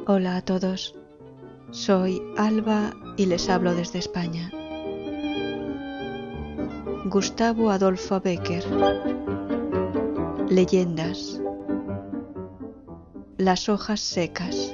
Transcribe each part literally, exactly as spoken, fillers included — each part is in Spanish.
Hola a todos, soy Alba y les hablo desde España. Gustavo Adolfo Bécquer. Leyendas. Las hojas secas.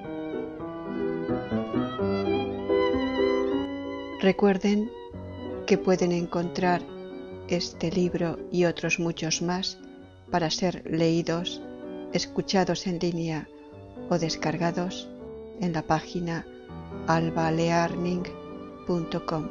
Recuerden que pueden encontrar este libro y otros muchos más para ser leídos, escuchados en línea o descargados en la página alba learning punto com.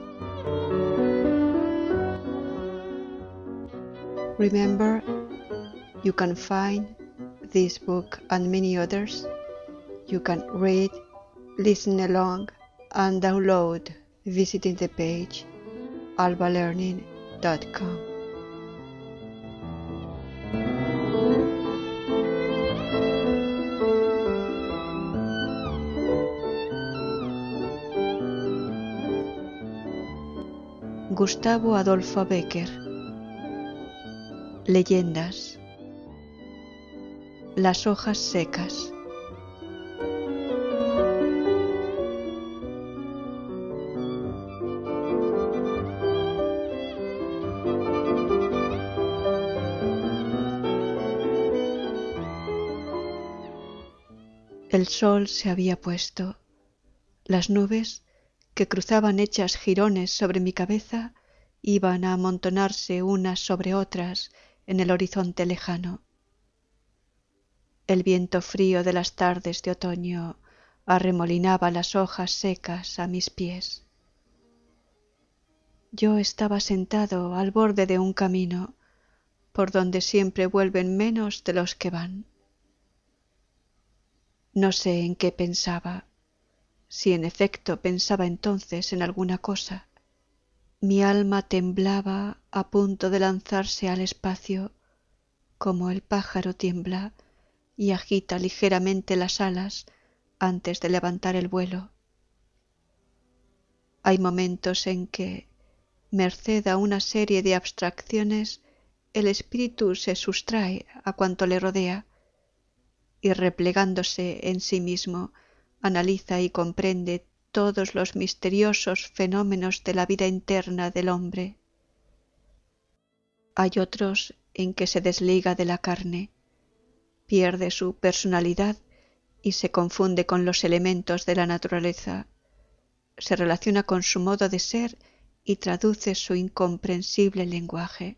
Remember, you can find this book and many others. You can read, listen along, and download visiting the page alba learning dot com. Gustavo Adolfo Bécquer. Leyendas. Las hojas secas. El sol se había puesto. Las nubes, que cruzaban hechas jirones sobre mi cabeza, iban a amontonarse unas sobre otras en el horizonte lejano. El viento frío de las tardes de otoño arremolinaba las hojas secas a mis pies. Yo estaba sentado al borde de un camino, por donde siempre vuelven menos de los que van. No sé en qué pensaba, si en efecto pensaba entonces en alguna cosa. Mi alma temblaba a punto de lanzarse al espacio, como el pájaro tiembla y agita ligeramente las alas antes de levantar el vuelo. Hay momentos en que, merced a una serie de abstracciones, el espíritu se sustrae a cuanto le rodea y, replegándose en sí mismo, analiza y comprende todos los misteriosos fenómenos de la vida interna del hombre. Hay otros en que se desliga de la carne, pierde su personalidad y se confunde con los elementos de la naturaleza, se relaciona con su modo de ser y traduce su incomprensible lenguaje.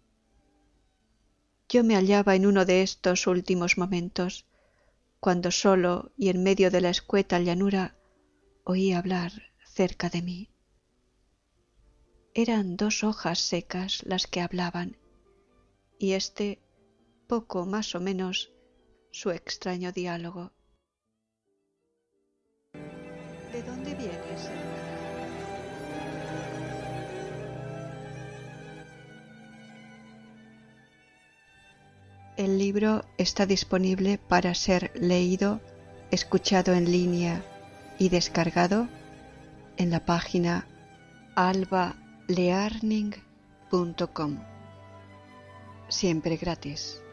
Yo me hallaba en uno de estos últimos momentos, cuando solo y en medio de la escueta llanura oí hablar cerca de mí. Eran dos hojas secas las que hablaban, y este, poco más o menos, su extraño diálogo. ¿De dónde vienes, hermana? El libro está disponible para ser leído, escuchado en línea y descargado en la página alba learning punto com. Siempre gratis.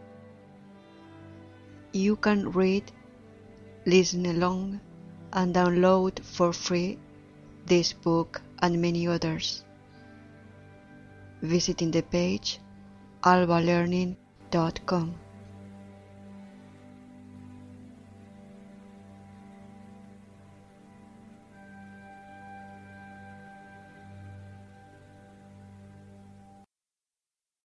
You can read, listen along, and download for free this book and many others. Visiting the page alba learning dot com.